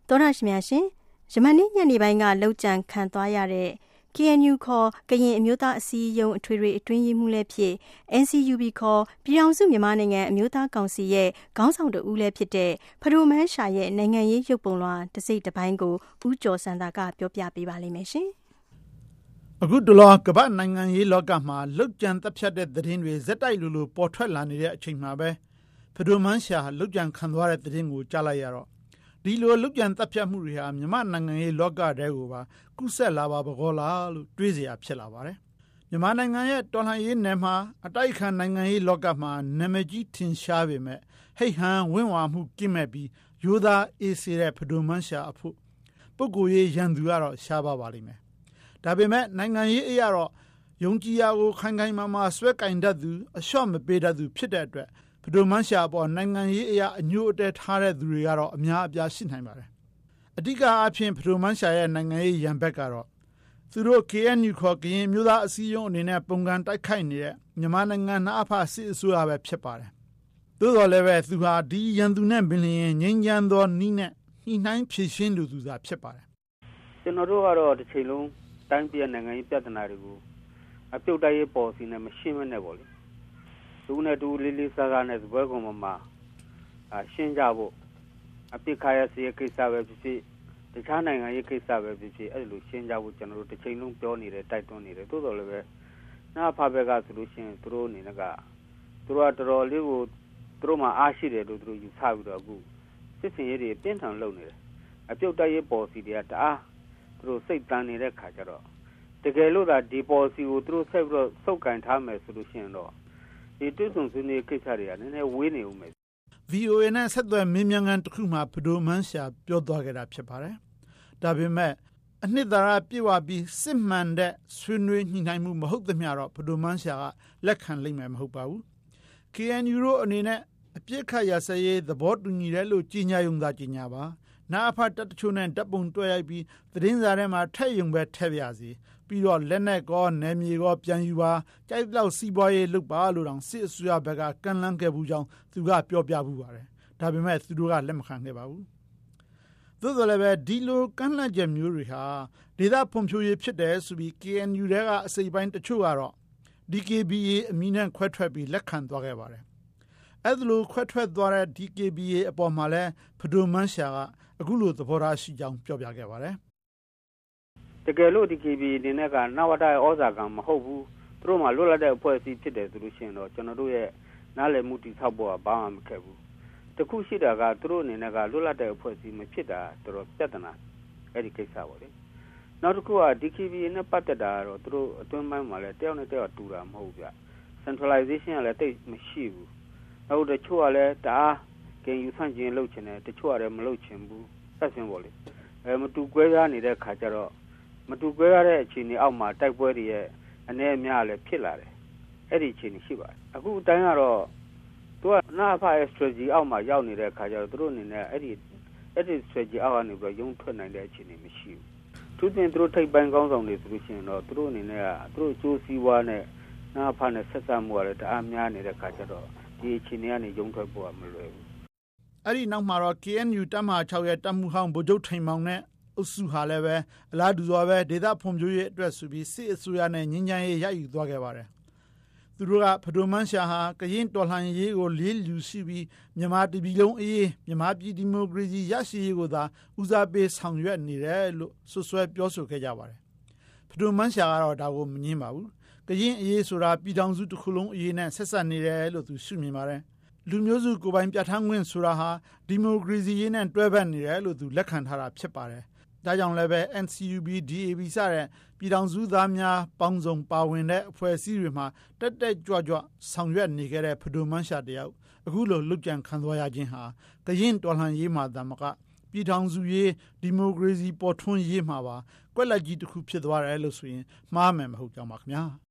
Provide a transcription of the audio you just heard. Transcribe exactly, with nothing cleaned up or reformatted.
သောရရှိများရှင်ယမနေ့ညနေပိုင်းကလောက်ကျန်ခံသွားရတဲ့ K N U ခေါ်ကရင်အမျိုးသားအစည်းအရုံးအထွေထွေအတွင်းရေးမှူးလည်းဖြစ် N C U B ခေါ်ပြည်ထောင်စုမြန်မာနိုင်ငံအမျိုးသားကောင်စီရဲ့ခေါင်းဆောင်တဦးလည်းဖြစ်တဲ့ဖဒိုမန်းရှာရဲ့နိုင်ငံရေးရုပ်ပုံလွှာတစ်စိတ်တစ်ပိုင်းကိုဦးကျော်စံသာကပြောပြပေးပါလိမ့်မယ်ရှင်။အခုတလောကမ္ဘာနိုင်ငံရေးလောကမှာလောက်ကျန်တပ်ဖြတ်တဲ့သတင်းတွေဇက်တိုက်လိုလိုပေါ်ထွက်လာနေတဲ့အချိန်မှာပဲဖဒိုမန်းရှာလောက်ကျန်ခံသွားတဲ့သတင်းကိုကြားလိုက်ရတော့ဒီလိုလုကြံတပ်ဖြတ်မှုတွေဟာမြန်မာနိုင်ငံရေးလောကတဲကိုပါကုဆက်လာပါဘောလားလို့တွေးစရာဖြစ်လာပါတယ်။မြန်မာနိုင်ငံရဲ့တော်လှန်ရေးနယ်မှာအတိုက်ခံနိုင်ငံရေးလောကမှာနာမည်ကြီးထင်ရှားပေမဲ့ဟိတ်ဟန်ဝင့်ဝါမှုကင်းမဲ့ပြီးရိုးသားအေးစေတဲ့ဖဒိုမန်းရှာအဖို့ပုဂ္ဂိုလ်ရေးရန်သူကတော့ရှားပါပါလိမ့်မယ်။ဒါပေမဲ့နိုင်ငံရေးအရာတော့ယုံကြည်ရာကိုခိုင်ခိုင်မာမာဆွဲကင်တတ်သူအလျှော့မပေးတတ်သူဖြစ်တဲ့အတွက်ဖဒိုမန်းရှာပေါ်နိုင်ငံရေးအရာအညို့အတဲထားတဲ့သူတွေကတော့အများအပြားရှိနိုင်ပါတယ်။အဓိကအားဖြင့်ဖဒိုမန်းရှာရဲ့နိုင်ငံရေးရန်ဘက်ကတော့သူတို့ K N U ခေါ်ကရင်မျိုးသားအစည်းအရုံးအနေနဲ့ပုံကန်တိုက်ခိုက်နေတဲ့မြန်မာနိုင်ငံနအဖစစ်အစိုးရပဲဖြစ်ပါတယ်။သို့တော်လည်းပဲသူဟာဒီရန်သူနဲ့ဘင်လျင်ငြိမ်းချမ်းသောနည်းနဲ့ညှိနှိုင်းဖြေရှင်းလို့သူသာဖြစ်ပါတယ်။ကျွန်တော်တို့ကတော့တစ်ချိန်လုံးတိုင်းပြည်နိုင်ငံရေးပြဿနာတွေကိုအပြုတ်တိုက်ရေးပေါ်စီနဲ့မရှင်းမနဲ့ပေါ့လေ။သူနဲ့တူလေးလေးစားစားနဲ့ဘွဲကောင်မမှာရှင်းကြဖို့အပိခါရစီကိစ္စပဲဖြစ်ဖြစ်တခြားနိုင်ငံရေးကိစ္စပဲဖြစ်ဖြစ်အဲ့လိုရှင်းကြဖို့ကျွန်တော်တို့တစ်ချိန်လုံးပြောနေတယ်တိုက်တွန်းနေတယ်သို့တော်လည်းပဲနာဖဘက်ကဆိုလို့ရှိရင်သူတို့အနေနဲ့ကသူတို့ကတော်တော်လေးကိုသူတို့မှအားရှိတယ်လို့သူတို့ယူဆပြီးတော့အခုစစ်စင်ရေးတွေပြင်းထန်လုပ်နေတယ်အပြုတ်တိုက်ရေးပေါ်စီတွေကတအားသူတို့စိတ်တန်နေတဲ့ခါကျတော့တကယ်လို့သာဒီပေါ်စီကိုသူတို့ဆက်ပြီးတော့စုပ်ကန်ထားမယ်ဆိုလို့ရှိရင်တော့ဒီတွန့်ဆုံဆွေးနွေးကိစ္စတွေကနည်းနည်းဝေးနေဦးမယ်။ V O A နဲ့ဆက်သွယ်မင်းမြန်ကန်တစ်ခုမှဖဒိုမန်းရှာပြောသွားခဲ့တာဖြစ်ပါတယ်။ဒါပေမဲ့အနှစ်သာရပြည့်ဝပြီးစစ်မှန်တဲ့ဆွေးနွေးညှိနှိုင်းမှုမဟုတ်သမျှတော့ဖဒိုမန်းရှာကလက်ခံလိမ့်မယ်မဟုတ်ပါဘူး။ K N U တို့အနေနဲ့အပြစ်ခတ်ရစရေးသဘောတူညီတယ်လို့ကြီးညာယုံသာကြီးညာပါ။နာအဖတပ်တချို့နဲ့တပ်ပုံတွဲရိုက်ပြီးသတင်းစာထဲမှာထည့်ယုံပဲထည့်ပြစီပြီးတော့လက်နဲ့ကောနယ်မြေကောပြန်ယူပါကြိုက်လောက်စီးပွားရေးလုပ်ပါလို့တောင်စစ်အစိုးရဘက်ကကန့်လန့်ခဲ့ဘူးကြောင်းသူကပြောပြဘူးပါတယ်ဒါပေမဲ့သူတို့ကလက်မခံခဲ့ပါဘူးသို့တော်လည်းပဲဒီလိုကန့်လန့်ချက်မျိုးတွေဟာဒေသဖွံ့ဖြိုးရေးဖြစ်တယ်ဆိုပြီး K N U တွေကအစိပ်ပိုင်းတချို့ကတော့ D K B A အမည်နဲ့ခွဲထွက်ပြီးလက်ခံသွားခဲ့ပါတယ်အဲ့ဒါလိုခွဲထွက်သွားတဲ့ D K B A အပေါ်မှာလဲဖဒိုမန်းရှာကအခုလိုသဘောထားရှိကြောင်းပြောပြခဲ့ပါတယ်တကယ်လို့ D K B A အနေနဲ့ကနဝတရဲ့ဩဇာကံမဟုတ်ဘူးသူတို့မှလွတ်လပ်တဲ့အဖွဲ့အစည်းဖြစ်တယ်ဆိုလို့ရှိရင်တော့ကျွန်တော်တို့ရဲ့နားလည်မှုတိဆောက်ဖို့ကဘာမှမခက်ဘူးတခုရှိတာကသူတို့အနေနဲ့ကလွတ်လပ်တဲ့အဖွဲ့အစည်းမဖြစ်တာတော်တော်ပြဿနာအဲ့ဒီကိစ္စပေါ့လေနောက်တစ်ခုက D K B A နဲ့ပတ်သက်တာကတော့သူတို့အတွင်းပိုင်းမှာလည်းတယောက်နဲ့တယောက်တူတာမဟုတ်ဘူးဗျ centralization ကလည်းတိတ်မရှိဘူးနောက်တချို့ကလည်းတအားကင်ယူဆန့်ကျင်လုပ်ချင်တယ်တချို့ကလည်းမလုပ်ချင်ဘူးဆက်စင်ပေါ့လေအဲမတူကွဲပြားနေတဲ့ခါကျတော့မတူကွဲရတဲ့အခြေအနေအောက်မှာတိုက်ပွဲတွေရဲ့အနေအများလည်းဖြစ်လာတယ်အဲ့ဒီအခြေအနေရှိပါတယ်အခုအတိုင်းကတော့သူကနာဖာရဲ့ strategy အောက်မှာရောက်နေတဲ့ခါကျတော့သူတို့အနေနဲ့အဲ့ဒီအဲ့ဒီ strategy အောက်ကနေပြီးရုံထွက်နိုင်တဲ့အခြေအနေမရှိဘူးသူတင်သူတို့ထိပ်ပိုင်းကောင်းဆောင်တွေဆိုလို့ရှိရင်တော့သူတို့အနေနဲ့ကသူတို့အကျိုးစီးပွားနဲ့နာဖာနဲ့ဆက်ဆံမှုကလည်းတအားများနေတဲ့ခါကျတော့ဒီအခြေအနေကနေရုံထွက်ဖို့ကမလွယ်ဘူးအဲ့ဒီနောက်မှာတော့ K N U တပ်မဟာ၆ရဲ့တပ်မှုဟောင်းဗိုလ်ချုပ်ထိန်မောင်နဲ့အုပ်စုဟာလည်းပဲအလားတူစွာပဲဒေသဖွံ့ဖြိုးရေးအတွက်ဆိုပြီးစစ်အစိုးရနဲ့ငြိမ်းချမ်းရေးရယူသွားခဲ့ပါတယ်သူတို့ကဖဒိုမန်းရှာဟာကရင်တော်လှန်ရေးကိုလေးလူရှိပြီးမြန်မာတပြည်လုံးအေးမြန်မာပြည်ဒီမိုကရေစီရရှိရေးကိုသာဦးစားပေးဆောင်ရွက်နေတယ်လို့ဆွဆွဲပြောဆိုခဲ့ကြပါတယ်ဖဒိုမန်းရှာကတော့ဒါကိုမငြင်းပါဘူးကရင်အေးဆိုတာပြည်ထောင်စုတစ်ခုလုံးအေးနဲ့ဆက်ဆက်နေတယ်လို့သူရှုမြင်ပါတယ်လူမျိုးစုကိုယ်ပိုင်ပြဋ္ဌာန်းခွင့်ဆိုတာဟာဒီမိုကရေစီရေးနဲ့တွဲဘက်နေတယ်လို့သူလက်ခံထားတာဖြစ်ပါတယ်ဒါကြောင့်လည်းပဲ N C U B D A B စတဲ့ပြည်ထောင်စုသားများပေါင်းစုံပါဝင်တဲ့အဖွဲ့အစည်းတွေမှာတက်တက်ကြွကြွဆောင်ရွက်နေခဲ့တဲ့ဖဒိုမန်းရှာတယောက်အခုလိုလုကြံခံသွားရခြင်းဟာကရင်တော်လှန်ရေးမှာတမကပြည်ထောင်စုရေးဒီမိုကရေစီပေါ်ထွန်းရေးမှာပါကွက်လက်ကြီးတစ်ခုဖြစ်သွားတယ်လို့ဆိုရင်မှားမယ်မဟုတ်ကြောင်းပါခင်ဗျာ